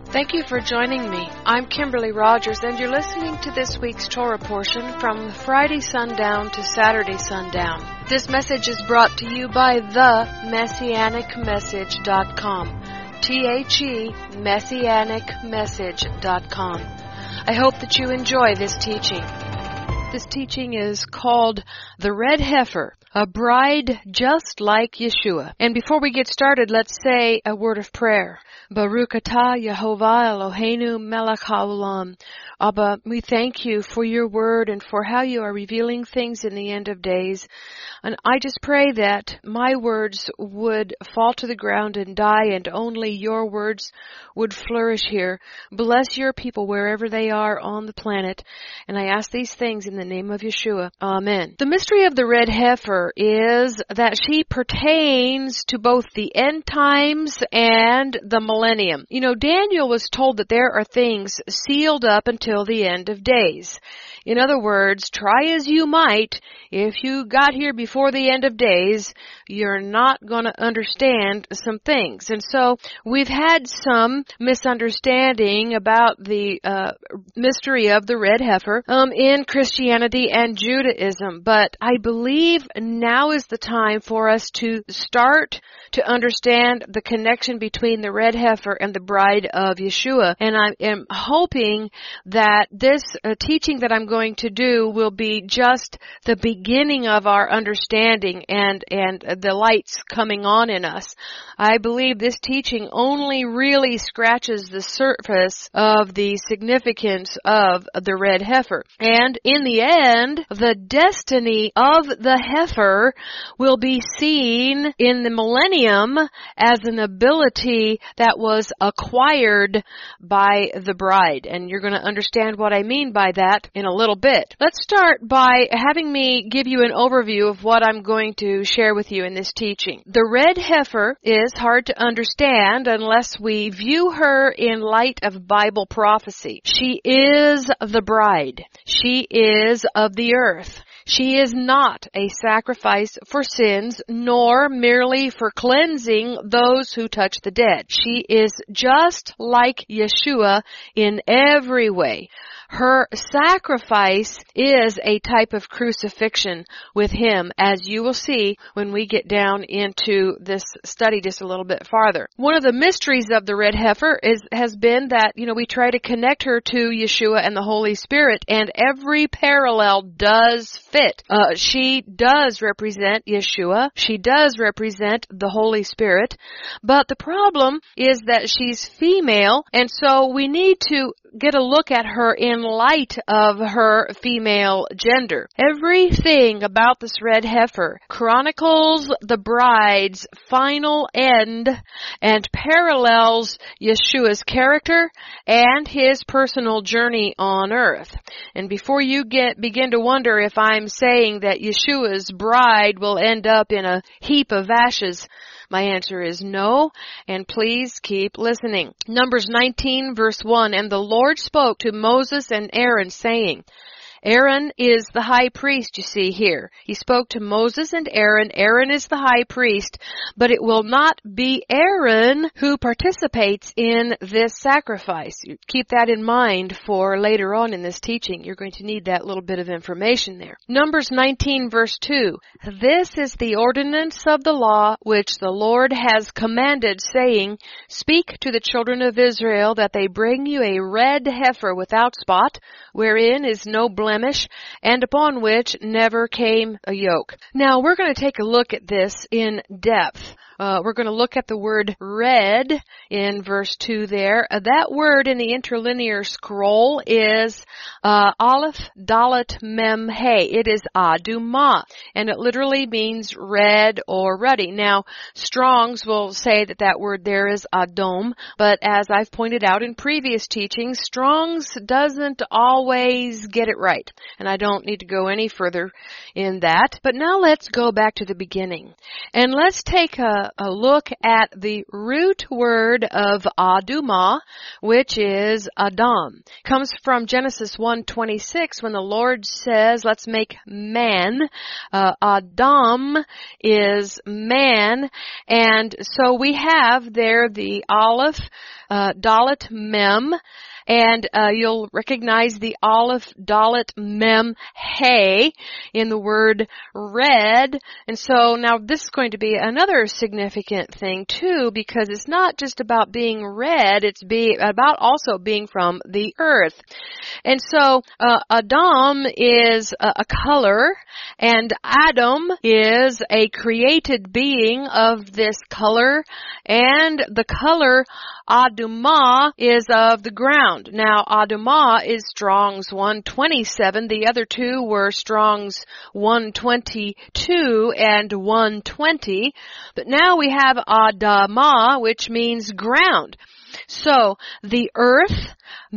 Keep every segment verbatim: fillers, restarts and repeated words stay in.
Thank you for joining me. I'm Kimberly Rogers, and you're listening to this week's Torah portion from Friday sundown to Saturday sundown. This message is brought to you by the messianic message dot com. T H E, messianic message dot com. I hope that you enjoy this teaching. This teaching is called The Red Heifer, a bride just like Yeshua. And before we get started, let's say a word of prayer. Baruch atah Yehovah Eloheinu melech haolam. Abba, we thank you for your word and for how you are revealing things in the end of days. And I just pray that my words would fall to the ground and die, and only your words would flourish here. Bless your people wherever they are on the planet. And I ask these things in the name of Yeshua. Amen. The mystery of the red heifer is that she pertains to both the end times and the millennium. You know, Daniel was told that there are things sealed up until the end of days. In other words, try as you might, if you got here before the end of days, you're not going to understand some things. And so we've had some misunderstanding about the uh, mystery of the red heifer um, in Christianity and Judaism. But I believe now is the time for us to start to understand the connection between the red heifer and the bride of Yeshua. And I am hoping that this uh, teaching that I'm going to do will be just the beginning of our understanding and, and the lights coming on in us. I believe this teaching only really scratches the surface of the significance of the red heifer. And in the end, the destiny of the heifer will be seen in the millennium as an ability that was acquired by the bride. And you're going to understand what I mean by that in a little bit. Let's start by having me give you an overview of what I'm going to share with you in this teaching. The red heifer is hard to understand unless we view her in light of Bible prophecy. She is the bride. She is of the earth. She is not a sacrifice for sins, nor merely for cleansing those who touch the dead. She is just like Yeshua in every way. Her sacrifice is a type of crucifixion with him, as you will see when we get down into this study just a little bit farther. One of the mysteries of the red heifer is has been that, you know, we try to connect her to Yeshua and the Holy Spirit, and every parallel does fit. Uh, she does represent Yeshua. She does represent the Holy Spirit. But the problem is that she's female, and so we need to get a look at her in light of her female gender. Everything about this red heifer chronicles the bride's final end and parallels Yeshua's character and his personal journey on earth. And before you get begin to wonder if I'm saying that Yeshua's bride will end up in a heap of ashes, my answer is no, and please keep listening. Numbers nineteen, verse one, and the Lord spoke to Moses and Aaron, saying, Aaron is the high priest, you see here. He spoke to Moses and Aaron. Aaron is the high priest, but it will not be Aaron who participates in this sacrifice. Keep that in mind for later on in this teaching. You're going to need that little bit of information there. Numbers nineteen, verse two. This is the ordinance of the law which the Lord has commanded, saying, Speak to the children of Israel that they bring you a red heifer without spot, wherein is no blemish, and upon which never came a yoke. Now, we're going to take a look at this in depth. Uh, we're going to look at the word red in verse two there. Uh, that word in the interlinear scroll is uh, Aleph Dalet Mem He. It is Adumah, and it literally means red or ruddy. Now, Strong's will say that that word there is Adom, but as I've pointed out in previous teachings, Strong's doesn't always get it right, and I don't need to go any further in that. But now let's go back to the beginning, and let's take a a, a look at the root word of Adumah, which is Adam. It comes from Genesis one twenty-six when the Lord says, let's make man. Uh, Adam is man. And so we have there the Aleph, uh, Dalet, Mem. And uh, you'll recognize the Aleph, Dalet, Mem, Hey in the word red. And so now this is going to be another significant thing too, because it's not just about being red, it's be about also being from the earth. And so uh, Adam is a, a color, and Adam is a created being of this color, and the color Adumah is of the ground. Now, Adumah is Strong's one twenty-seven. The other two were Strong's one twenty-two and one twenty. But now we have Adamah, which means ground. So, the earth,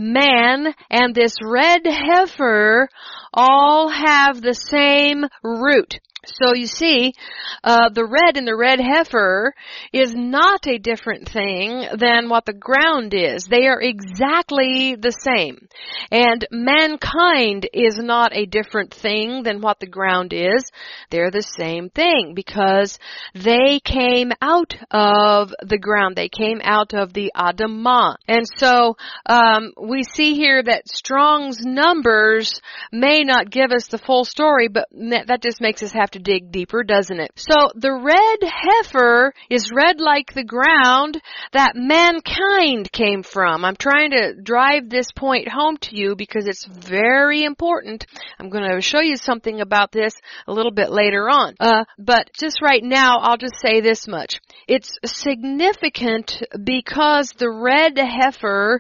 man, and this red heifer all have the same root. So you see, uh, the red in the red heifer is not a different thing than what the ground is. They are exactly the same. And mankind is not a different thing than what the ground is. They're the same thing because they came out of the ground. They came out of the Adamah. And so, um, we see here that Strong's numbers may not give us the full story, but that just makes us have to dig deeper, doesn't it? So the red heifer is red like the ground that mankind came from. I'm trying to drive this point home to you because it's very important. I'm going to show you something about this a little bit later on. Uh, but just right now, I'll just say this much. It's significant because the red heifer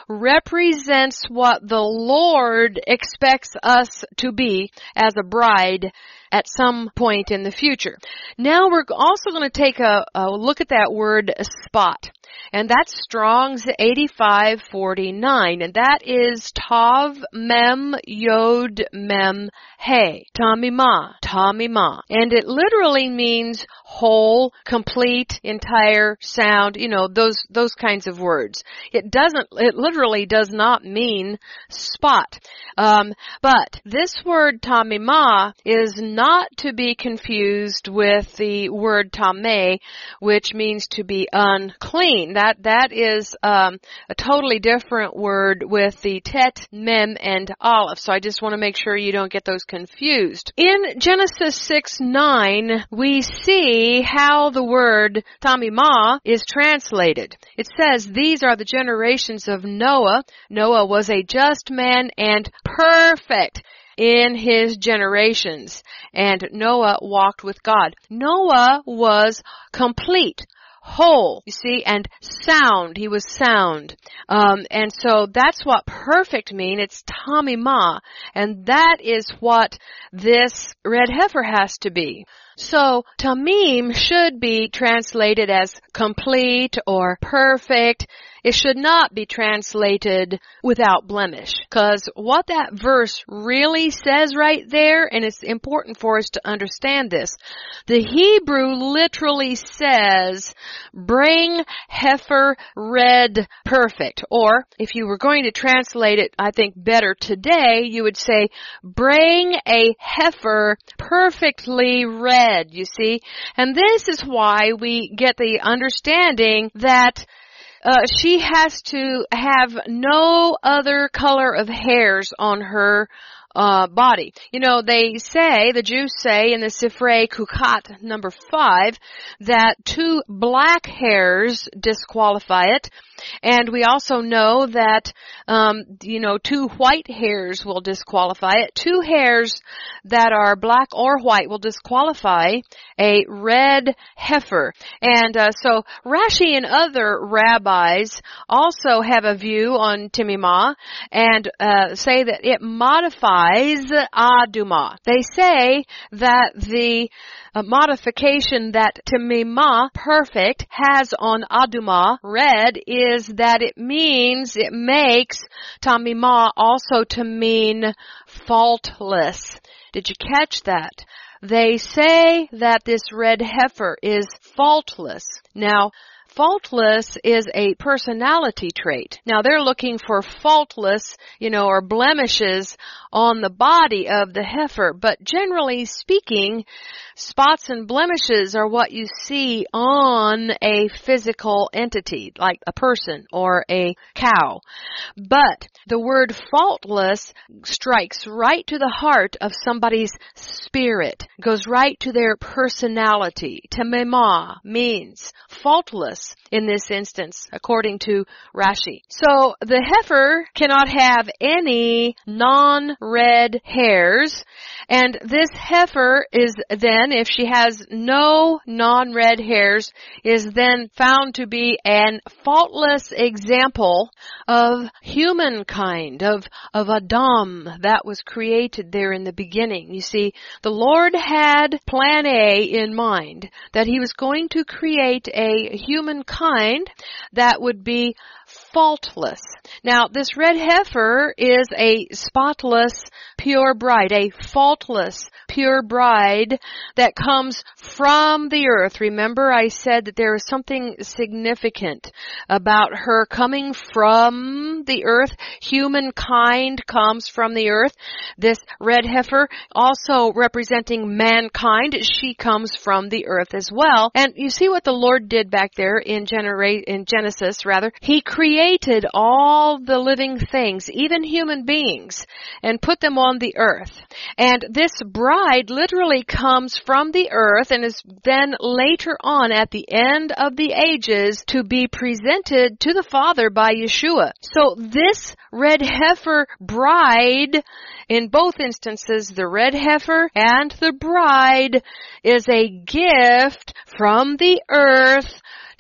represents what the Lord expects us to be as a bride at some point in the future. Now we're also going to take a, a look at that word spot. And that's Strong's eighty-five forty-nine. And that is Tav Mem Yod Mem Hey. Tamimah. Tamimah. And it literally means whole, complete, entire, sound, you know, those, those kinds of words. It doesn't, it literally does not mean spot. Um, but this word Tamimah is not to be confused with the word Tameh, which means to be unclean. That, that is, um, a totally different word with the Tet, Mem, and Aleph. So I just want to make sure you don't get those confused. In Genesis six nine, we see how the word Tamimah is translated. It says, these are the generations of Noah. Noah was a just man and perfect in his generations. And Noah walked with God. Noah was complete. Whole, you see, and sound. He was sound. Um, and so that's what perfect mean. It's Tamimah. And that is what this red heifer has to be. So, tamim should be translated as complete or perfect. It should not be translated without blemish. Because what that verse really says right there, and it's important for us to understand this, the Hebrew literally says, bring heifer red perfect. Or, if you were going to translate it, I think better today, you would say, bring a heifer perfectly red. You see? And this is why we get the understanding that uh, she has to have no other color of hairs on her uh body. You know, they say, the Jews say in the Sifrei Kukat number five, that two black hairs disqualify it. And we also know that, um, you know, two white hairs will disqualify it. Two hairs that are black or white will disqualify a red heifer. And uh, so Rashi and other rabbis also have a view on Tamimah and uh, say that it modifies Adumah. They say that the a modification that Tamimah, perfect, has on Adumah, red, is that it means, it makes Tamimah also to mean faultless. Did you catch that? They say that this red heifer is faultless. Now, faultless is a personality trait. Now, they're looking for faultless, you know, or blemishes on the body of the heifer. But generally speaking, spots and blemishes are what you see on a physical entity, like a person or a cow. But the word faultless strikes right to the heart of somebody's spirit, goes right to their personality. Tamema means faultless in this instance, according to Rashi. So the heifer cannot have any non-red hairs, and this heifer is then, if she has no non-red hairs, is then found to be an faultless example of humankind, of, of Adam that was created there in the beginning. You see, the Lord had plan A in mind, that He was going to create a humankind that would be faultless. Now, this red heifer is a spotless, pure bride, a faultless, pure bride that comes from the earth. Remember, I said that there is something significant about her coming from the earth. Humankind comes from the earth. This red heifer also representing mankind, she comes from the earth as well. And you see what the Lord did back there in, genera- in Genesis, rather. He created all the living things, even human beings, and put them on the earth. And this bride literally comes from the earth and is then later on at the end of the ages to be presented to the Father by Yeshua. So this red heifer bride, in both instances, the red heifer and the bride, is a gift from the earth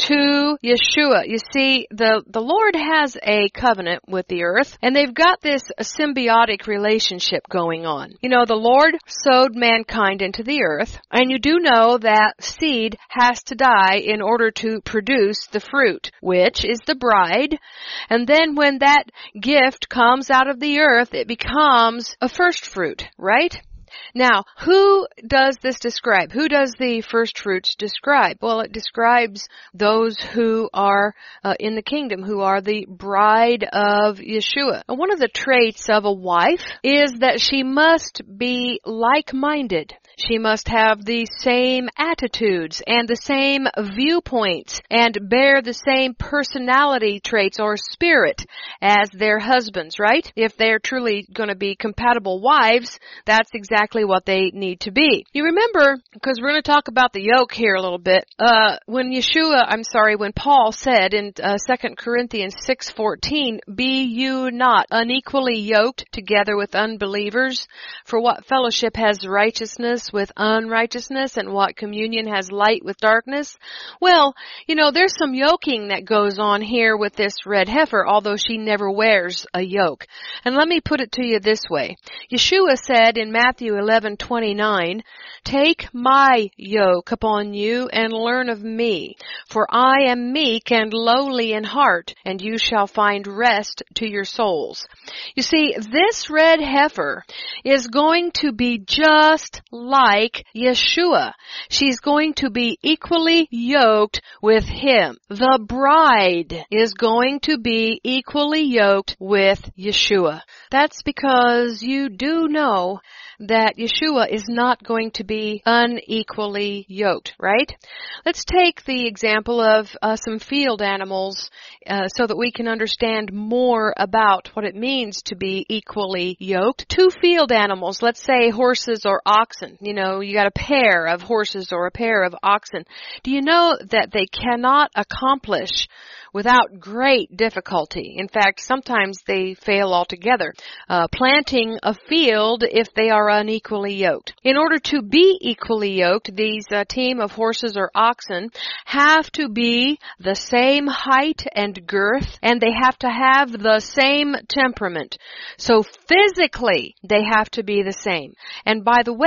to Yeshua. You see, the, the Lord has a covenant with the earth, and they've got this symbiotic relationship going on. You know, the Lord sowed mankind into the earth, and you do know that seed has to die in order to produce the fruit, which is the bride. And then when that gift comes out of the earth, it becomes a first fruit, right? Now, who does this describe? Who does the first fruits describe? Well, it describes those who are uh, in the kingdom, who are the bride of Yeshua. And one of the traits of a wife is that she must be like-minded. She must have the same attitudes and the same viewpoints and bear the same personality traits or spirit as their husbands, right? If they're truly going to be compatible wives, that's exactly what they need to be. You remember, because we're going to talk about the yoke here a little bit, uh, when Yeshua, I'm sorry, when Paul said in uh, Second Corinthians six fourteen, "Be you not unequally yoked together with unbelievers, for what fellowship has righteousness with unrighteousness, and what communion has light with darkness?" Well, you know, there's some yoking that goes on here with this red heifer, although she never wears a yoke. And let me put it to you this way. Yeshua said in Matthew eleven twenty-nine, "Take my yoke upon you and learn of me, for I am meek and lowly in heart, and you shall find rest to your souls." You see, this red heifer is going to be just like Yeshua. She's going to be equally yoked with him. The bride is going to be equally yoked with Yeshua. That's because you do know that Yeshua is not going to be unequally yoked, right? Let's take the example of uh, some field animals uh, so that we can understand more about what it means to be equally yoked. Two field animals, let's say horses or oxen. You know, you got a pair of horses or a pair of oxen. Do you know that they cannot accomplish without great difficulty? In fact, sometimes they fail altogether. Uh, planting a field if they are unequally yoked. In order to be equally yoked, these uh, team of horses or oxen have to be the same height and girth, and they have to have the same temperament. So physically, they have to be the same. And by the way, the bride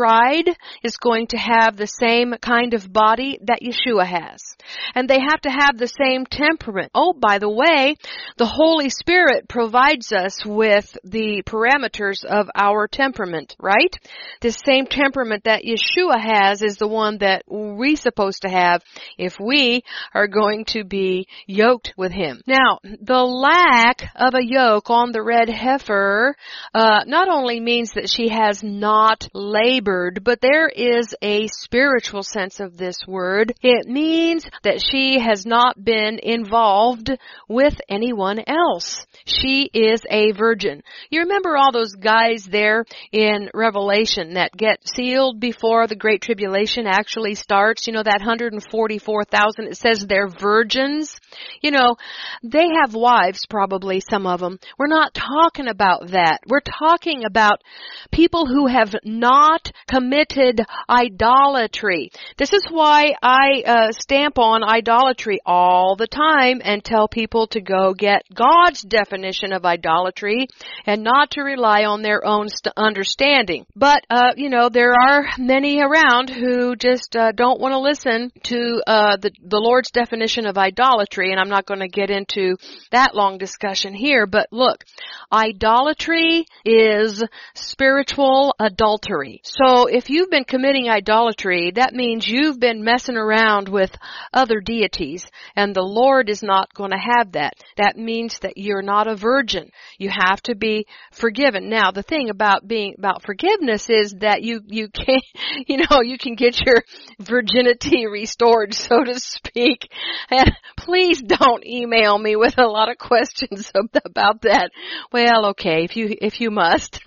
bride is going to have the same kind of body that Yeshua has. And they have to have the same temperament. Oh, by the way, the Holy Spirit provides us with the parameters of our temperament, right? This same temperament that Yeshua has is the one that we're supposed to have if we are going to be yoked with Him. Now, the lack of a yoke on the red heifer uh, not only means that she has not labored, but there is a spiritual sense of this word. It means that she has not been involved with anyone else. She is a virgin. You remember all those guys there in Revelation that get sealed before the Great Tribulation actually starts? You know, that one hundred forty-four thousand, it says they're virgins. You know, they have wives probably, some of them. We're not talking about that. We're talking about people who have not committed idolatry. This is why I uh, stamp on idolatry all the time and tell people to go get God's definition of idolatry and not to rely on their own st- understanding. But, uh, you know, there are many around who just uh, don't want to listen to uh, the, the Lord's definition of idolatry, and I'm not going to get into that long discussion here. But look, idolatry is spiritual adultery. So if you've been committing idolatry, that means you've been messing around with other deities, and the Lord is not going to have that. That means that you're not a virgin. You have to be forgiven. Now, the thing about being about forgiveness is that you you can you know you can get your virginity restored, so to speak. And please don't email me with a lot of questions about that. Well, okay, if you if you must.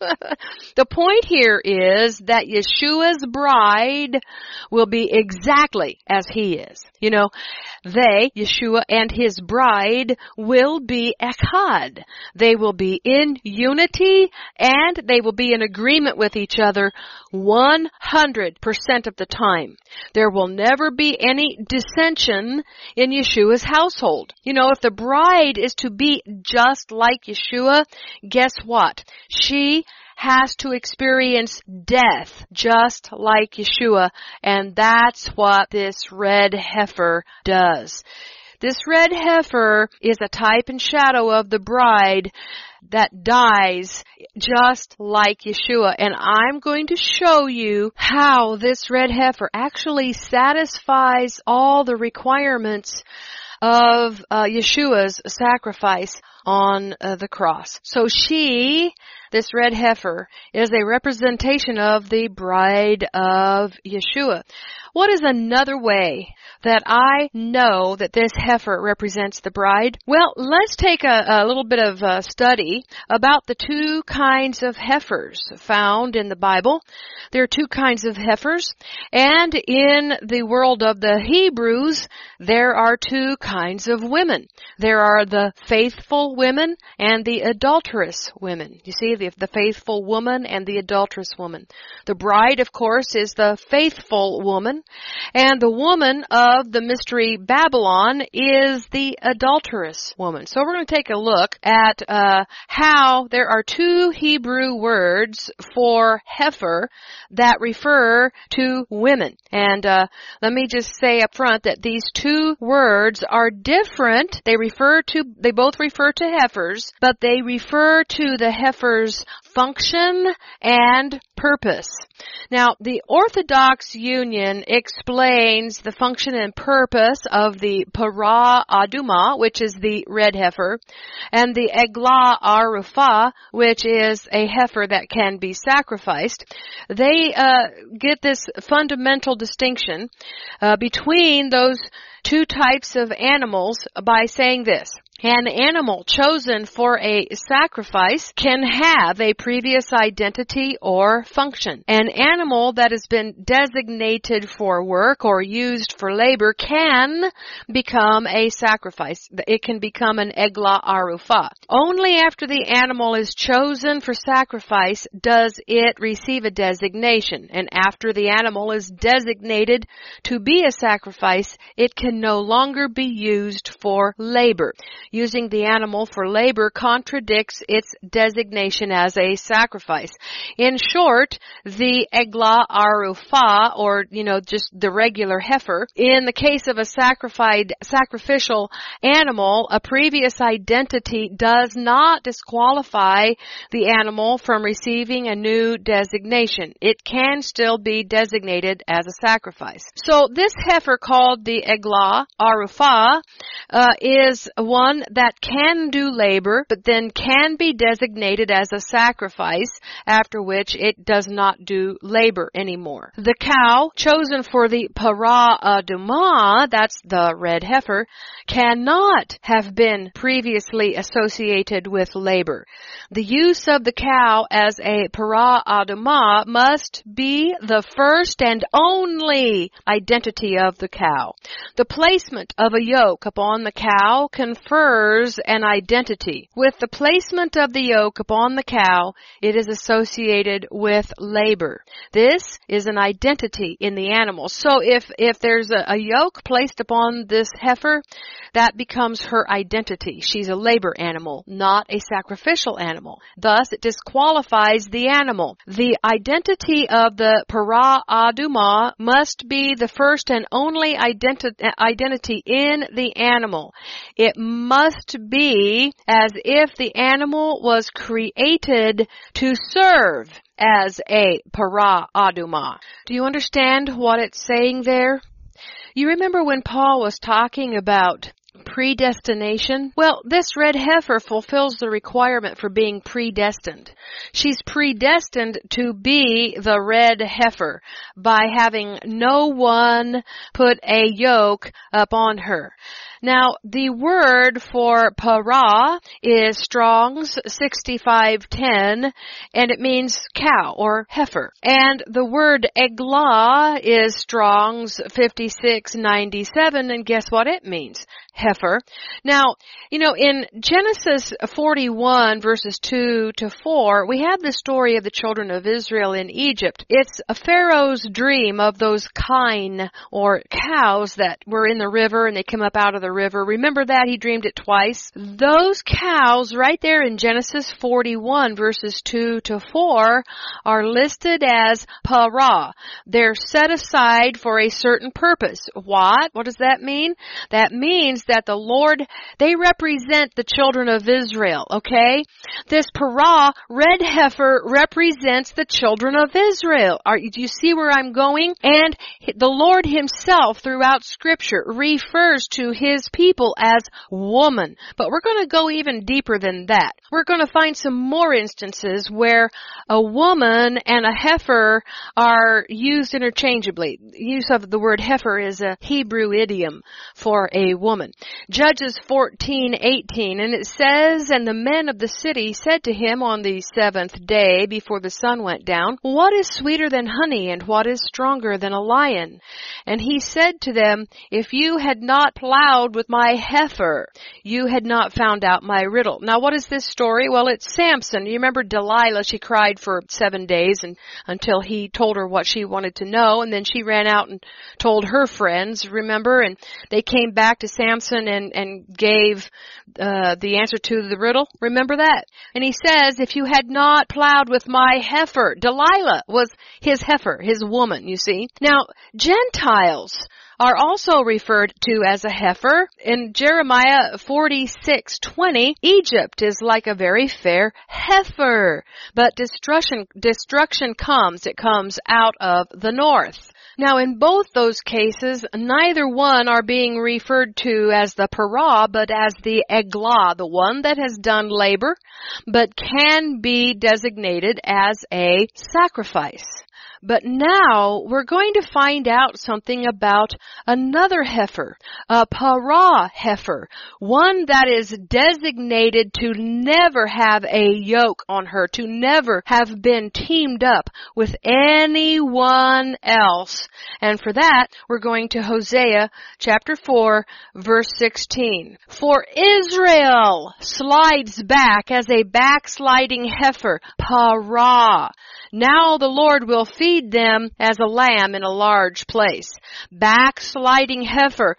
The point here is that Yeshua's bride will be exactly as He is. You know, they, Yeshua and His bride, will be echad. They will be in unity and they will be in agreement with each other one hundred percent of the time. There will never be any dissension in Yeshua's household. You know, if the bride is to be just like Yeshua, guess what? She has to experience death just like Yeshua, and that's what this red heifer does. This red heifer is a type and shadow of the bride that dies just like Yeshua. And I'm going to show you how this red heifer actually satisfies all the requirements of uh, Yeshua's sacrifice on uh, the cross. So she, this red heifer, is a representation of the bride of Yeshua. What is another way that I know that this heifer represents the bride? Well, let's take a, a little bit of a study about the two kinds of heifers found in the Bible. There are two kinds of heifers, and in the world of the Hebrews, there are two kinds of women. There are the faithful women and the adulterous women. You see, the, the faithful woman and the adulterous woman. The bride, of course, is the faithful woman, and the woman of the mystery Babylon is the adulterous woman. So we're going to take a look at uh, how there are two Hebrew words for heifer that refer to women. And uh, let me just say up front that these two words are different. They refer to, they both refer to heifers, but they refer to the heifer's function and purpose. Now, the Orthodox Union explains the function and purpose of the Parah Adumah, which is the red heifer, and the Eglah Arufah, which is a heifer that can be sacrificed. They uh, get this fundamental distinction uh, between those two types of animals by saying this. An animal chosen for a sacrifice can have a previous identity or function. An animal that has been designated for work or used for labor can become a sacrifice. It can become an Eglah Arufah. Only after the animal is chosen for sacrifice does it receive a designation. And after the animal is designated to be a sacrifice, it can no longer be used for labor. using the animal for labor contradicts its designation as a sacrifice. In short, the eglah arufah, or, you know, just the regular heifer, in the case of a sacrificed, sacrificial animal, a previous identity does not disqualify the animal from receiving a new designation. It can still be designated as a sacrifice. So this heifer called the eglah arufah uh, is one that can do labor, but then can be designated as a sacrifice, after which it does not do labor anymore. The cow chosen for the parah adumah, that's the red heifer, cannot have been previously associated with labor. The use of the cow as a parah adumah must be the first and only identity of the cow. The placement of a yoke upon the cow confers an identity. With the placement of the yoke upon the cow, it is associated with labor. This is an identity in the animal. So if, if there's a, a yoke placed upon this heifer, that becomes her identity. She's a labor animal, not a sacrificial animal. Thus, it disqualifies the animal. The identity of the parah adumah must be the first and only identi- identity in the animal. It must be as if the animal was created to serve as a parah adumah. Do you understand what it's saying there? You remember when Paul was talking about predestination? Well, this red heifer fulfills the requirement for being predestined. She's predestined to be the red heifer by having no one put a yoke upon her. Now, the word for parah is Strong's sixty-five ten, and it means cow or heifer. And the word eglah is Strong's fifty-six ninety-seven, and guess what it means? Heifer. Now, you know, in Genesis forty-one verses two to four, we have the story of the children of Israel in Egypt. It's a Pharaoh's dream of those kine or cows that were in the river and they come up out of the river. Remember that? He dreamed it twice. Those cows right there in Genesis forty-one verses two to four are listed as parah. They're set aside for a certain purpose. What? What does that mean? That means that the Lord, they represent the children of Israel, okay? This parah, red heifer, represents the children of Israel. Are, do you see where I'm going? And the Lord himself throughout Scripture refers to his people as woman. But we're going to go even deeper than that. We're going to find some more instances where a woman and a heifer are used interchangeably. The use of the word heifer is a Hebrew idiom for a woman. Judges fourteen eighteen, and it says, "And the men of the city said to him on the seventh day before the sun went down, What is sweeter than honey, and what is stronger than a lion? And he said to them, If you had not plowed with my heifer, you had not found out my riddle." Now, what is this story? Well, it's Samson. You remember Delilah? She cried for seven days and until he told her what she wanted to know, and then she ran out and told her friends, remember? And they came back to Samson and, and gave uh, the answer to the riddle. Remember that? And he says, if you had not plowed with my heifer. Delilah was his heifer, his woman, you see. Now, Gentiles are also referred to as a heifer. In Jeremiah forty-six twenty, Egypt is like a very fair heifer, but destruction, destruction comes. It comes out of the north. Now, in both those cases, neither one are being referred to as the parah, but as the eglah, the one that has done labor, but can be designated as a sacrifice. But now we're going to find out something about another heifer, a parah heifer, one that is designated to never have a yoke on her, to never have been teamed up with anyone else. And for that, we're going to Hosea chapter four, verse sixteen. For Israel slides back as a backsliding heifer, parah. Now the Lord will feed them as a lamb in a large place. Backsliding heifer.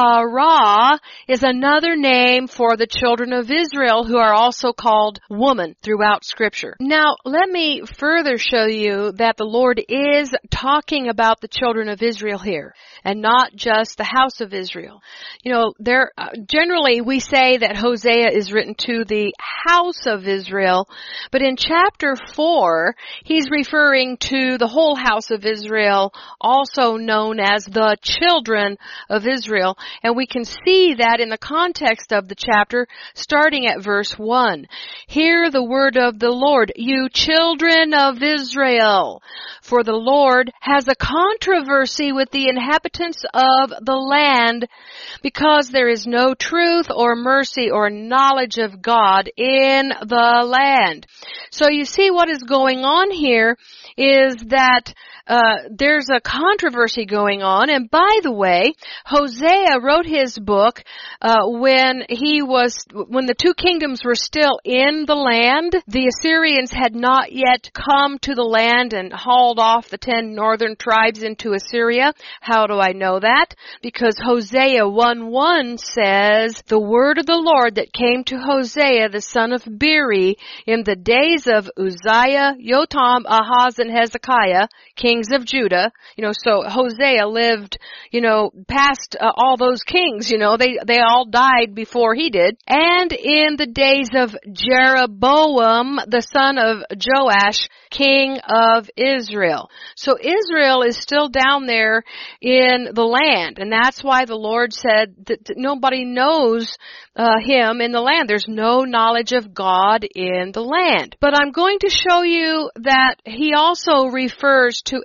Parah is another name for the children of Israel, who are also called woman throughout Scripture. Now, let me further show you that the Lord is talking about the children of Israel here, and not just the house of Israel. You know, there uh, generally we say that Hosea is written to the house of Israel, but in chapter four, he's referring to the whole house of Israel, also known as the children of Israel. And we can see that in the context of the chapter, starting at verse one. Hear the word of the Lord, you children of Israel. For the Lord has a controversy with the inhabitants of the land, because there is no truth or mercy or knowledge of God in the land. So you see what is going on here is that Uh, there's a controversy going on. And by the way, Hosea wrote his book uh, when he was, when the two kingdoms were still in the land. The Assyrians had not yet come to the land and hauled off the ten northern tribes into Assyria. How do I know that? Because Hosea one one says, the word of the Lord that came to Hosea the son of Beeri in the days of Uzziah, Jotham, Ahaz, and Hezekiah, kings of Judah. You know, so Hosea lived, you know, past uh, all those kings, you know, they, they all died before he did. And in the days of Jeroboam, the son of Joash, king of Israel. So Israel is still down there in the land. And that's why the Lord said that, that nobody knows uh, him in the land. There's no knowledge of God in the land. But I'm going to show you that he also refers to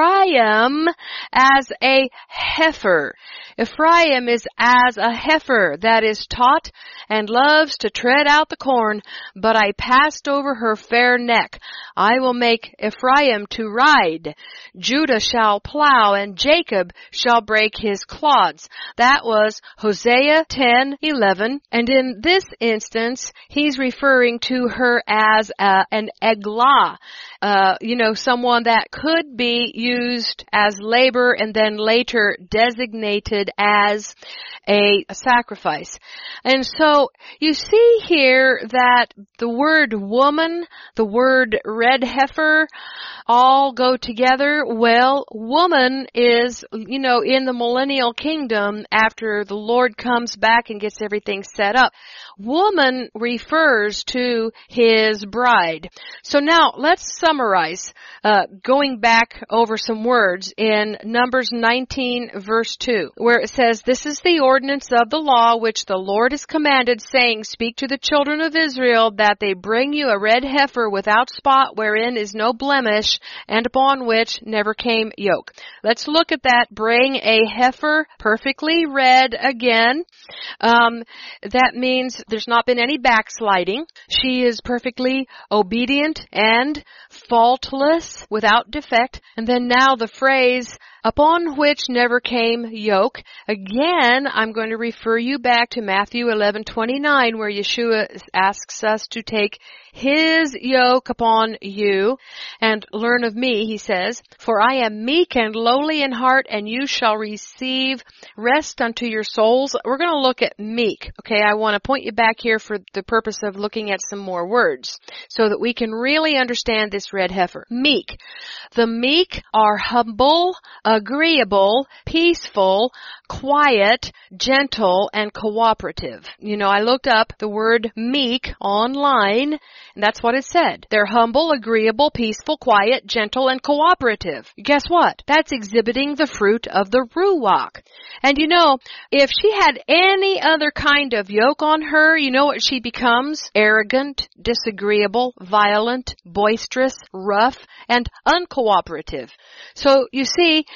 Ephraim as a heifer. Ephraim is as a heifer that is taught and loves to tread out the corn, but I passed over her fair neck. I will make Ephraim to ride. Judah shall plow, and Jacob shall break his clods. That was Hosea ten eleven. And in this instance, he's referring to her as uh, an eglah. Uh, you know, someone that could be used as labor and then later designated as a, a sacrifice. And so you see here that the word woman, the word red heifer, all go together. Well, woman is, you know, in the millennial kingdom after the Lord comes back and gets everything set up. Woman refers to his bride. So now let's summarize, uh, going back over some words in Numbers nineteen verse two, where it says, this is the ordinance of the law which the Lord has commanded, saying, speak to the children of Israel that they bring you a red heifer without spot, wherein is no blemish, and upon which never came yoke. Let's look at that. Bring a heifer perfectly red again. Um, that means there's not been any backsliding. She is perfectly obedient and faultless, without defect. And then now the phrase, upon which never came yoke. Again, I'm going to refer you back to Matthew eleven twenty-nine, where Yeshua asks us to take his yoke upon you and learn of me, he says, for I am meek and lowly in heart, and you shall receive rest unto your souls. We're going to look at meek. Okay, I want to point you back here for the purpose of looking at some more words so that we can really understand this red heifer. Meek. The meek are humble, agreeable, peaceful, quiet, gentle, and cooperative. You know, I looked up the word meek online, and that's what it said. They're humble, agreeable, peaceful, quiet, gentle, and cooperative. Guess what? That's exhibiting the fruit of the Ruach. And you know, if she had any other kind of yoke on her, you know what she becomes? Arrogant, disagreeable, violent, boisterous, rough, and uncooperative. So you see,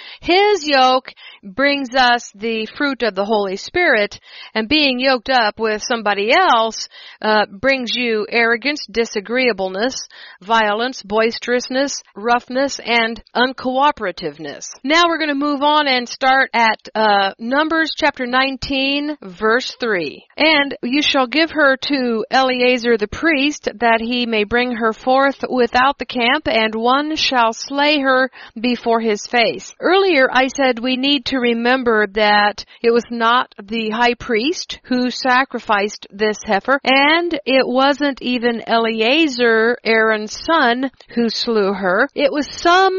His yoke brings us the fruit of the Holy Spirit, and being yoked up with somebody else uh, brings you arrogance, disagreeableness, violence, boisterousness, roughness, and uncooperativeness. Now we're going to move on and start at uh, Numbers chapter nineteen, verse three. And you shall give her to Eleazar the priest, that he may bring her forth without the camp, and one shall slay her before his face. Earlier I said we need to remember that it was not the high priest who sacrificed this heifer, and it wasn't even Eleazar, Aaron's son, who slew her. It was some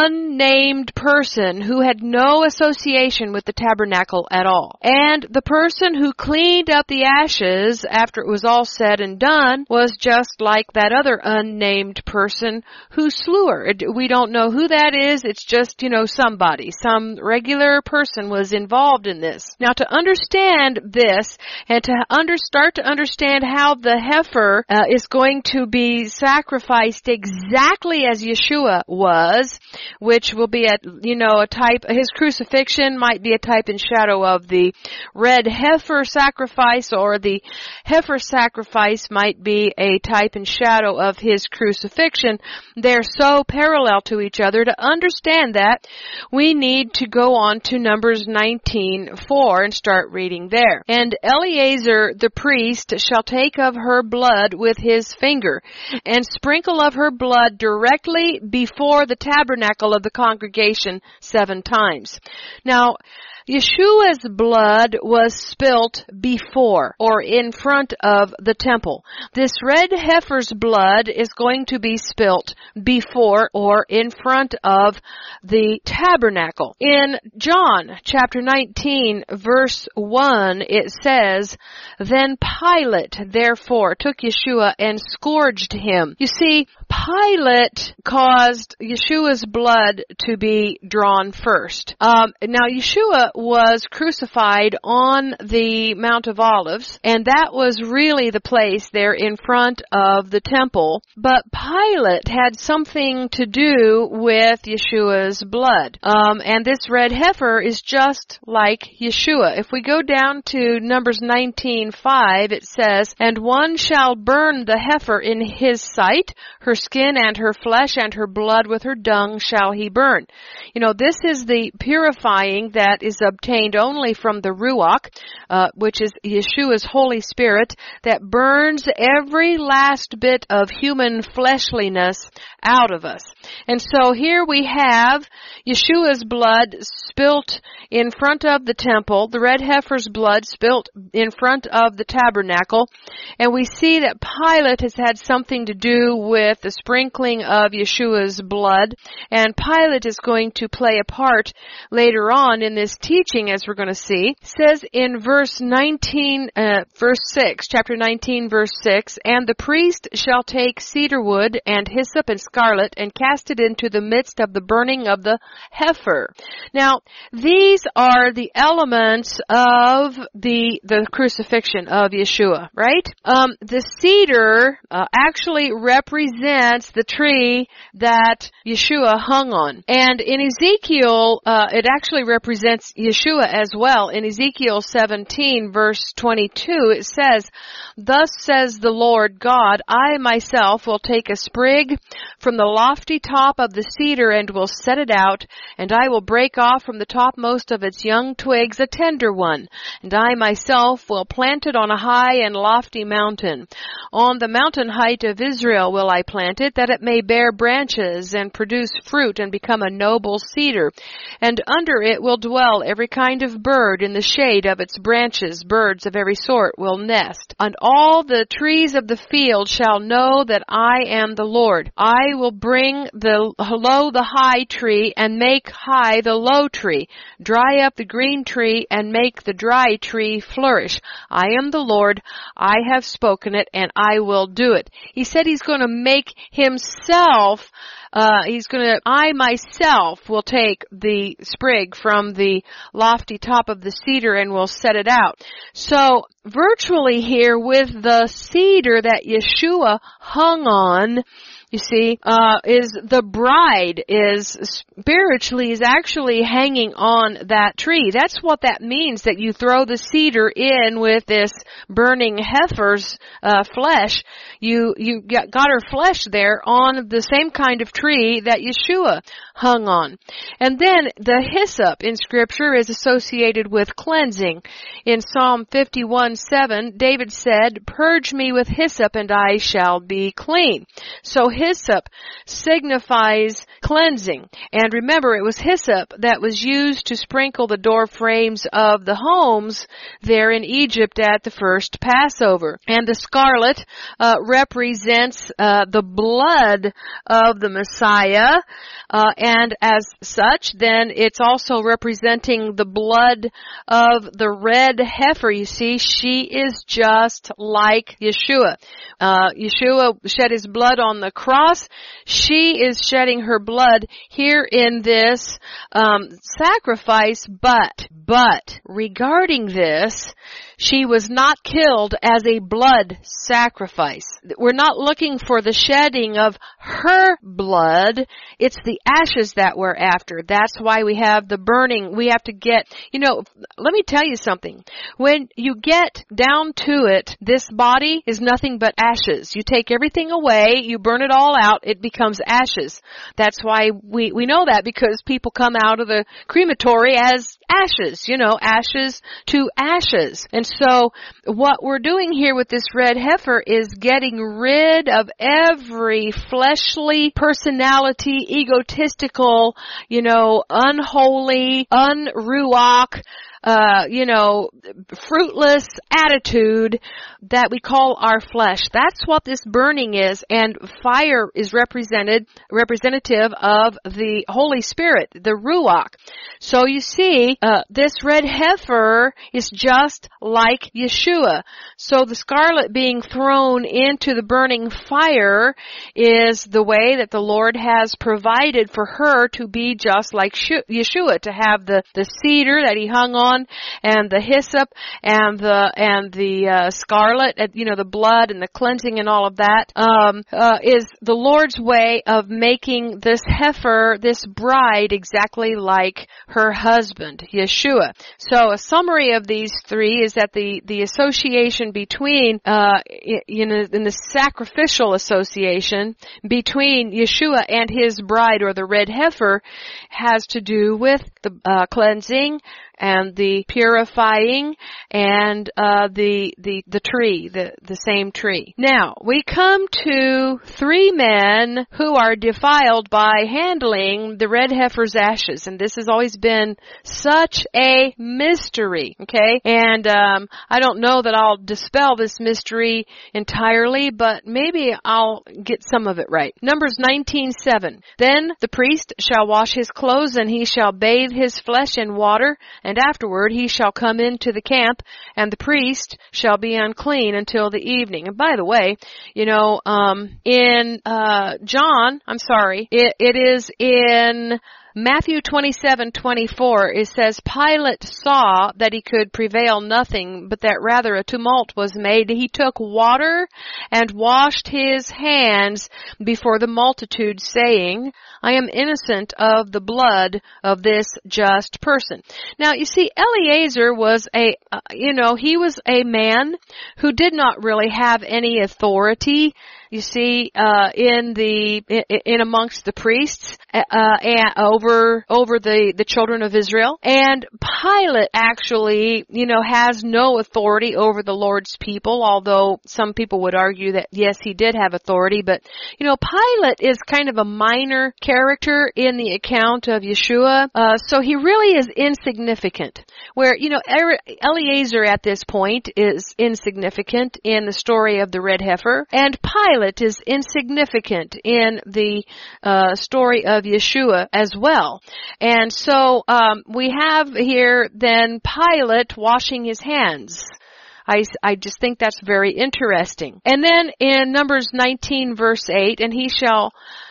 unnamed person who had no association with the tabernacle at all. And the person who cleaned up the ashes after it was all said and done was just like that other unnamed person who slew her. We don't know who that is. It's just, you know, somebody. Some regular person was involved in this. Now, to understand this and to under, start to understand how the heifer uh, is going to be sacrificed exactly as Yeshua was, which will be a, you know, a type, his crucifixion might be a type and shadow of the red heifer sacrifice, or the heifer sacrifice might be a type and shadow of his crucifixion. They're so parallel to each other. To understand that, we need to go on to Numbers nineteen four and start reading there. And Eleazar the priest shall take of her blood with his finger, and sprinkle of her blood directly before the tabernacle of the congregation seven times. Now, Yeshua's blood was spilt before or in front of the temple. This red heifer's blood is going to be spilt before or in front of the tabernacle. In John chapter nineteen verse one, it says, "Then Pilate therefore took Yeshua and scourged him." You see, Pilate caused Yeshua's blood to be drawn first. Um, now Yeshua was crucified on the Mount of Olives, and that was really the place there in front of the temple. But Pilate had something to do with Yeshua's blood. Um, and this red heifer is just like Yeshua. If we go down to Numbers nineteen five, it says, "And one shall burn the heifer in his sight, her skin and her flesh and her blood with her dung shall he burn." You know, this is the purifying that is obtained only from the Ruach, uh, which is Yeshua's Holy Spirit, that burns every last bit of human fleshliness out of us. And so here we have Yeshua's blood spilt in front of the temple, the red heifer's blood spilt in front of the tabernacle, and we see that Pilate has had something to do with the sprinkling of Yeshua's blood, and Pilate is going to play a part later on in this teaching, as we're going to see. It says in verse nineteen, uh, verse six, chapter nineteen, verse six, "And the priest shall take cedar wood and hyssop and scarlet and cast it into the midst of the burning of the heifer." Now, these are the elements of the the crucifixion of Yeshua, right? Um, the cedar uh, actually represents the tree that Yeshua hung on. And in Ezekiel, uh, it actually represents Yeshua as well. In Ezekiel seventeen, verse twenty-two, it says, "Thus says the Lord God, I myself will take a sprig from the lofty top of the cedar and will set it out, and I will break off from the topmost of its young twigs a tender one, and I myself will plant it on a high and lofty mountain. On the mountain height of Israel will I plant it, that it may bear branches and produce fruit and become a noble cedar. And under it will dwell every kind of bird. In the shade of its branches birds of every sort will nest. And all the trees of the field shall know that I am the Lord. I will bring the low the high tree and make high the low tree, dry up the green tree and make the dry tree flourish. I am the Lord. I have spoken it and I will do it." He said he's going to make himself Uh, he's going to, I myself will take the sprig from the lofty top of the cedar and will set it out. So virtually here with the cedar that Yeshua hung on, you see, uh, is the bride is spiritually is actually hanging on that tree. That's what that means, that you throw the cedar in with this burning heifer's uh, flesh. You, you got, got her flesh there on the same kind of tree that Yeshua hung on. And then the hyssop in Scripture is associated with cleansing. In Psalm fifty-one seven, David said, "Purge me with hyssop and I shall be clean." So hyssop signifies cleansing. And remember, it was hyssop that was used to sprinkle the door frames of the homes there in Egypt at the first Passover. And the scarlet uh, represents uh, the blood of the Messiah. Uh, and as such, then it's also representing the blood of the red heifer. You see, she is just like Yeshua. Uh, Yeshua shed his blood on the cross. She is shedding her blood here in this um, sacrifice, but, but, regarding this, she was not killed as a blood sacrifice. We're not looking for the shedding of her blood. It's the ashes that we're after. That's why we have the burning. We have to get, you know, let me tell you something. When you get down to it, this body is nothing but ashes. You take everything away, you burn it all out, it becomes ashes. That's why we, we know that, because people come out of the crematory as ashes, you know, ashes to ashes. And so what we're doing here with this red heifer is getting rid of every fleshly personality, egotistical, you know, unholy, unruach, uh, you know, fruitless attitude that we call our flesh. That's what this burning is, and fire is represented, representative of the Holy Spirit, the Ruach. So you see, uh, this red heifer is just like Yeshua. So the scarlet being thrown into the burning fire is the way that the Lord has provided for her to be just like Yeshua, to have the, the cedar that he hung on, and the hyssop, and the, and the, uh, scarlet, you know, the blood and the cleansing and all of that, um, uh, is the Lord's way of making this heifer, this bride, exactly like her husband, Yeshua. So a summary of these three is that the, the association between, uh, in, a, in the sacrificial association between Yeshua and his bride, or the red heifer, has to do with the, uh, cleansing, and the purifying, and uh the the the tree, the the same tree. Now, we come to three men who are defiled by handling the red heifer's ashes, and this has always been such a mystery, okay? And um I don't know that I'll dispel this mystery entirely, but maybe I'll get some of it right. Numbers nineteen seven. Then the priest shall wash his clothes, and he shall bathe his flesh in water, and afterward he shall come into the camp, and the priest shall be unclean until the evening. And by the way, you know, um, in uh, John, I'm sorry, it, it is in Matthew twenty-seven twenty-four, it says, Pilate saw that he could prevail nothing, but that rather a tumult was made. He took water and washed his hands before the multitude, saying, I am innocent of the blood of this just person. Now, you see, Eliezer was a, uh, you know, he was a man who did not really have any authority, you see, uh, in the, in, in amongst the priests, uh, and over, over the, the children of Israel. And Pilate actually, you know, has no authority over the Lord's people, although some people would argue that, yes, he did have authority. But, you know, Pilate is kind of a minor character in the account of Yeshua. Uh, so he really is insignificant. Where, you know, Eliezer at this point is insignificant in the story of the red heifer, and Pilate is insignificant in the uh, story of Yeshua as well. And so um, we have here then Pilate washing his hands. I, I just think that's very interesting. And then in Numbers nineteen verse eight, and he shall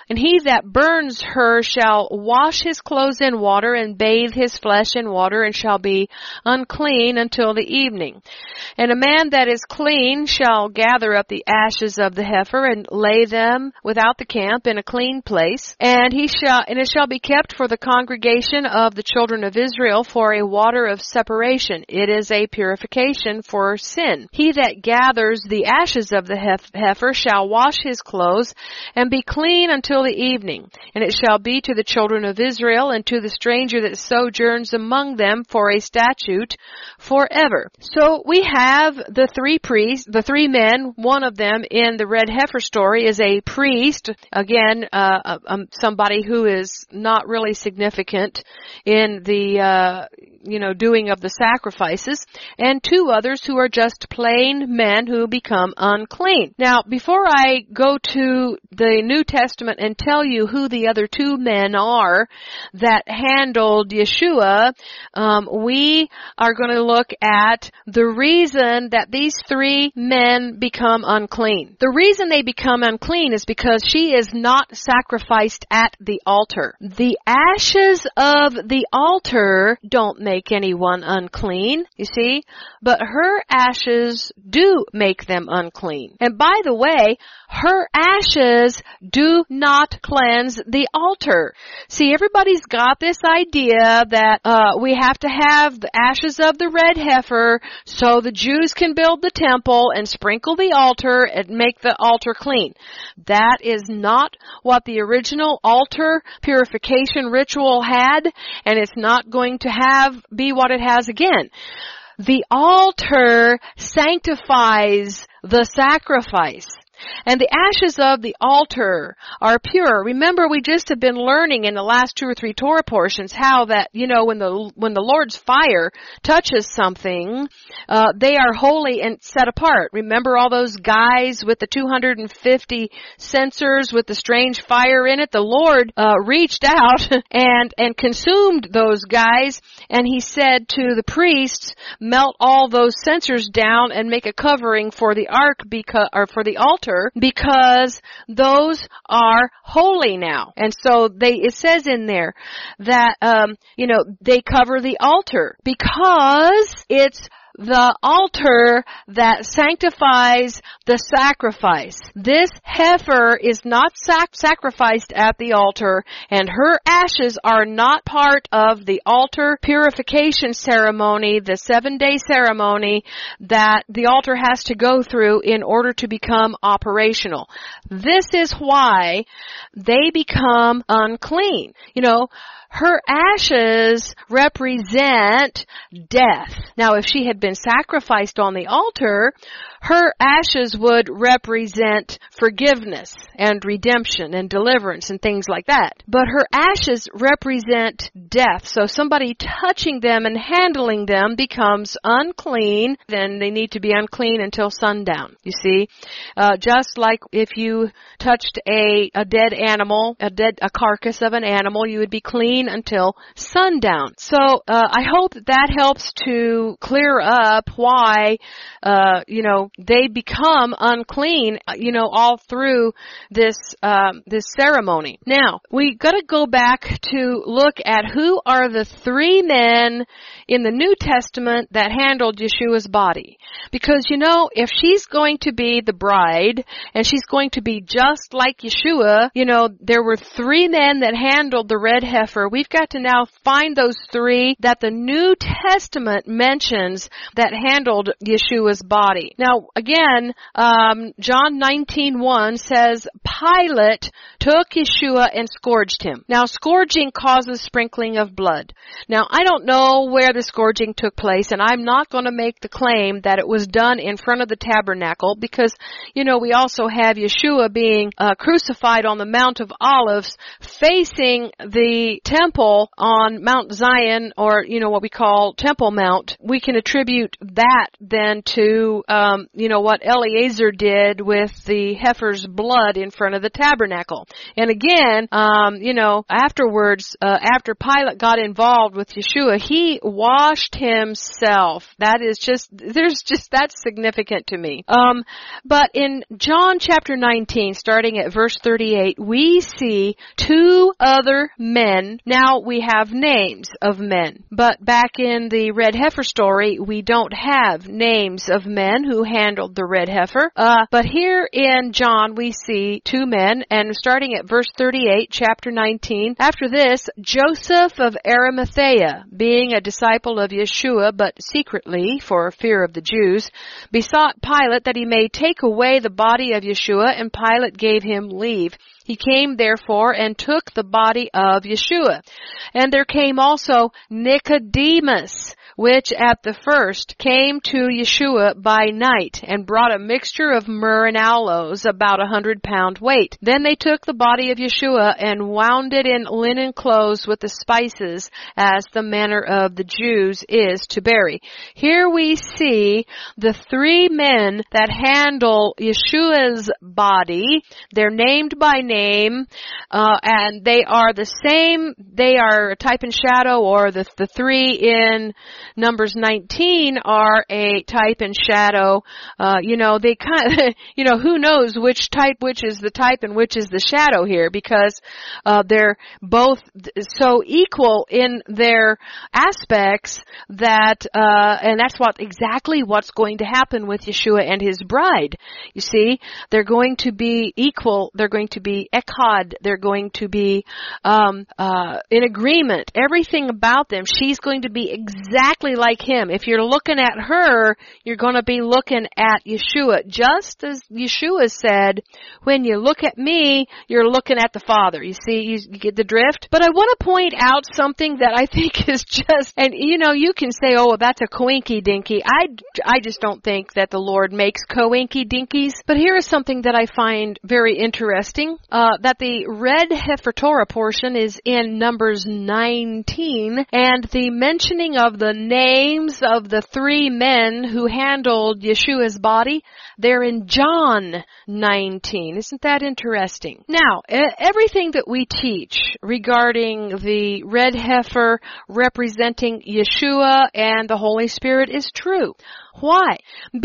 And he that burns her shall wash his clothes in water and bathe his flesh in water and shall be unclean until the evening. And a man that is clean shall gather up the ashes of the heifer and lay them without the camp in a clean place. And he shall, and it shall be kept for the congregation of the children of Israel for a water of separation. It is a purification for sin. He that gathers the ashes of the hef- heifer shall wash his clothes and be clean until the evening. And it shall be to the children of Israel and to the stranger that sojourns among them for a statute forever. So we have the three priests, the three men. One of them in the red heifer story is a priest. Again, uh, um, somebody who is not really significant in the, uh, you know, doing of the sacrifices, and two others who are just plain men who become unclean. Now, before I go to the New Testament and tell you who the other two men are that handled Yeshua, um, we are going to look at the reason that these three men become unclean. The reason they become unclean is because she is not sacrificed at the altar. The ashes of the altar don't make anyone unclean, you see, but her ashes do make them unclean. And by the way, her ashes do not cleanse the altar. See, everybody's got this idea that uh we have to have the ashes of the red heifer so the Jews can build the temple and sprinkle the altar and make the altar clean. That is not what the original altar purification ritual had, and it's not going to have be what it has again. The altar sanctifies the sacrifice. And the ashes of the altar are pure. Remember, we just have been learning in the last two or three Torah portions how that, you know, when the when the Lord's fire touches something, uh, they are holy and set apart. Remember all those guys with the two hundred fifty censers with the strange fire in it? The Lord uh, reached out and and consumed those guys, and he said to the priests, melt all those censers down and make a covering for the ark because or for the altar. Because those are holy now. And so they, it says in there that, um, you know, they cover the altar because it's the altar that sanctifies the sacrifice. This heifer is not sac- sacrificed at the altar, and her ashes are not part of the altar purification ceremony, the seven-day ceremony that the altar has to go through in order to become operational. This is why they become unclean. You know, her ashes represent death. Now, if she had been sacrificed on the altar, her ashes would represent forgiveness and redemption and deliverance and things like that. But her ashes represent death. So somebody touching them and handling them becomes unclean. Then they need to be unclean until sundown. You see, uh, just like if you touched a, a dead animal, a dead, a carcass of an animal, you would be clean until sundown. So, uh, I hope that, that helps to clear up why, uh, you know, they become unclean, you know, all through this, um, this ceremony. Now, we gotta go back to look at who are the three men in the New Testament that handled Yeshua's body. Because, you know, if she's going to be the bride, and she's going to be just like Yeshua, you know, there were three men that handled the red heifer. We've got to now find those three that the New Testament mentions that handled Yeshua's body. Now, again, um, John nineteen one says, Pilate took Yeshua and scourged him. Now, scourging causes sprinkling of blood. Now, I don't know where the scourging took place, and I'm not going to make the claim that it was done in front of the tabernacle because, you know, we also have Yeshua being uh, crucified on the Mount of Olives facing the temple on Mount Zion, or, you know, what we call Temple Mount. We can attribute that then to um, um, you know, what Eleazar did with the heifer's blood in front of the tabernacle. And again, um, you know, afterwards, uh, after Pilate got involved with Yeshua, he washed himself. That is just, there's just, that's significant to me. Um, but in John chapter nineteen, starting at verse thirty-eight, we see two other men. Now we have names of men, but back in the red heifer story, we don't have names of men who handled the red heifer. Uh, but here in John, we see two men, and starting at verse thirty-eight, chapter nineteen, after this, Joseph of Arimathea, being a disciple of Yeshua, but secretly, for fear of the Jews, besought Pilate that he may take away the body of Yeshua, and Pilate gave him leave. He came therefore and took the body of Yeshua. And there came also Nicodemus, which at the first came to Yeshua by night, and brought a mixture of myrrh and aloes, about a hundred pound weight. Then they took the body of Yeshua and wound it in linen clothes with the spices, as the manner of the Jews is to bury. Here we see the three men that handle Yeshua's body. They're named by name, uh, and they are the same, they are a type and shadow, or the, the three in Numbers nineteen are a type and shadow. Uh, you know, they kind of, you know, who knows which type, which is the type and which is the shadow here, because, uh, they're both so equal in their aspects that, uh, and that's what, exactly what's going to happen with Yeshua and his bride. You see, they're going to be equal, they're going to be echad, they're going to be, um, uh, in agreement. Everything about them, she's going to be exactly like him. If you're looking at her, you're going to be looking at Yeshua. Just as Yeshua said, when you look at me, you're looking at the Father. You see, you, you get the drift? But I want to point out something that I think is just, and you know, you can say, oh, that's a coinky dinky. I, I just don't think that the Lord makes coinky dinkies. But here is something that I find very interesting, uh, that the red heifer Torah portion is in Numbers nineteen, and the mentioning of the names of the three men who handled Yeshua's body, they're in John nineteen. Isn't that interesting? Now, everything that we teach regarding the red heifer representing Yeshua and the Holy Spirit is true. Why?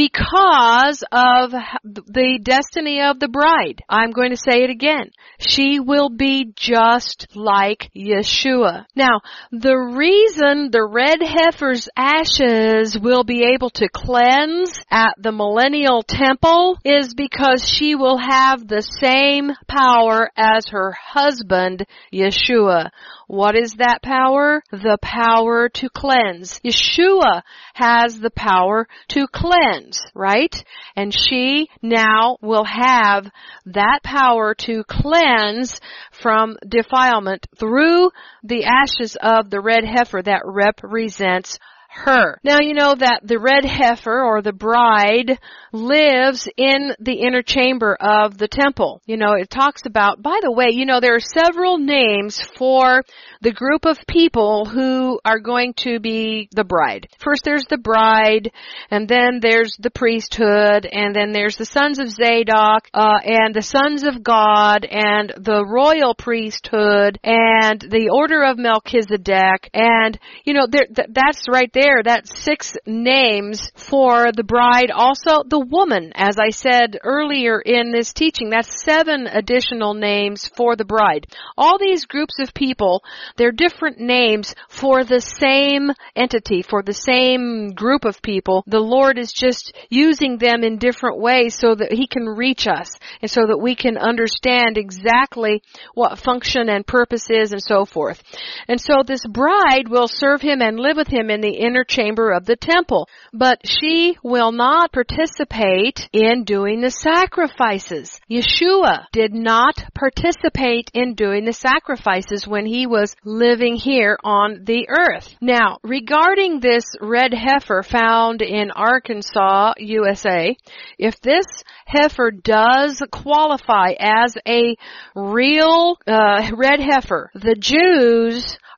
Because of the destiny of the bride. I'm going to say it again. She will be just like Yeshua. Now, the reason the red heifer's ashes will be able to cleanse at the millennial temple is because she will have the same power as her husband, Yeshua. What is that power? The power to cleanse. Yeshua has the power to cleanse, right? And she now will have that power to cleanse from defilement through the ashes of the red heifer that represents her. Now, you know that the red heifer, or the bride, lives in the inner chamber of the temple. You know, it talks about, by the way, you know, there are several names for the group of people who are going to be the bride. First there's the bride, and then there's the priesthood, and then there's the sons of Zadok, uh, and the sons of God, and the royal priesthood, and the order of Melchizedek, and, you know, there, th- that's right there. There, that's six names for the bride. Also, the woman, as I said earlier in this teaching, that's seven additional names for the bride. All these groups of people, they're different names for the same entity, for the same group of people. The Lord is just using them in different ways so that He can reach us, and so that we can understand exactly what function and purpose is, and so forth. And so this bride will serve Him and live with Him in the inner chamber of the temple, but she will not participate in doing the sacrifices. Yeshua did not participate in doing the sacrifices when He was living here on the earth. Now, regarding this red heifer found in Arkansas, U S A, if this heifer does qualify as a real uh, red heifer, the Jews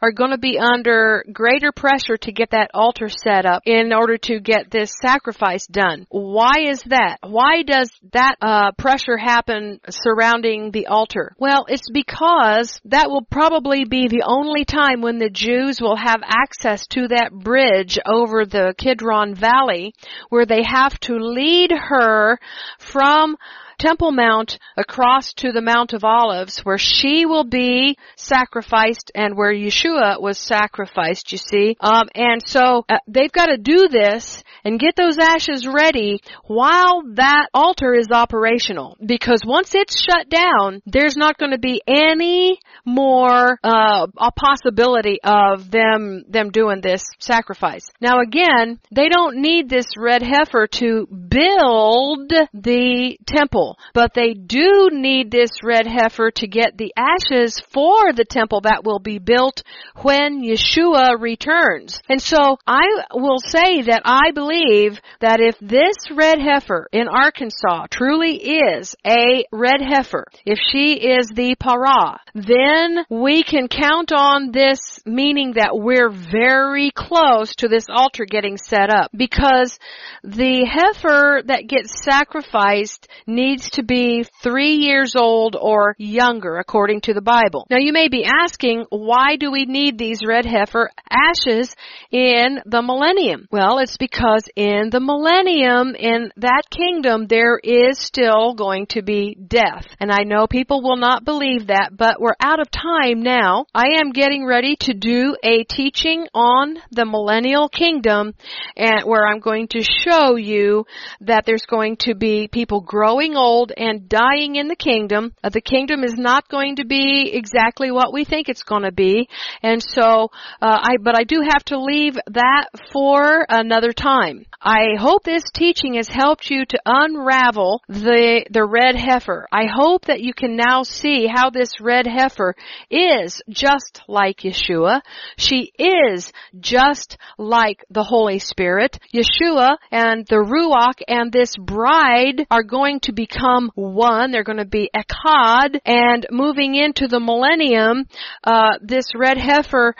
are going to be under greater pressure to get that altar set up in order to get this sacrifice done. Why is that? Why does that uh, pressure happen surrounding the altar? Well, it's because that will probably be the only time when the Jews will have access to that bridge over the Kidron Valley, where they have to lead her from Temple Mount across to the Mount of Olives, where she will be sacrificed and where Yeshua was sacrificed, you see. Um, and so uh, they've got to do this and get those ashes ready while that altar is operational. Because once it's shut down, there's not going to be any more uh, a possibility of them them doing this sacrifice. Now again, they don't need this red heifer to build the temple, but they do need this red heifer to get the ashes for the temple that will be built when Yeshua returns. And so I will say that I believe that if this red heifer in Arkansas truly is a red heifer, if she is the parah, then we can count on this, meaning that we're very close to this altar getting set up, because the heifer that gets sacrificed needs to be three years old or younger, according to the Bible. Now you may be asking, why do we need these red heifer ashes in the millennium? Well, it's because in the millennium, in that kingdom, there is still going to be death. And I know people will not believe that, but we're out of time now. I am getting ready to do a teaching on the millennial kingdom, and where I'm going to show you that there's going to be people growing old and dying in the kingdom. Uh, the kingdom is not going to be exactly what we think it's going to be. And so, uh, I, but I do have to leave that for another time. I hope this teaching has helped you to unravel the, the red heifer. I hope that you can now see how this red heifer is just like Yeshua. She is just like the Holy Spirit. Yeshua and the Ruach and this bride are going to become one. They're going to be echad, and moving into the millennium, uh, this red heifer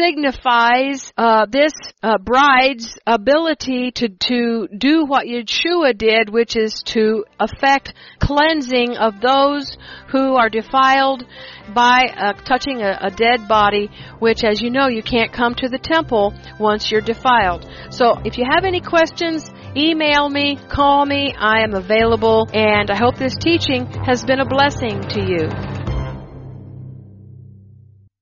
signifies uh, this uh, bride's ability to, to do what Yeshua did, which is to effect cleansing of those who are defiled by uh, touching a, a dead body, which, as you know, you can't come to the temple once you're defiled. So if you have any questions, email me, call me. I am available, and I hope this teaching has been a blessing to you.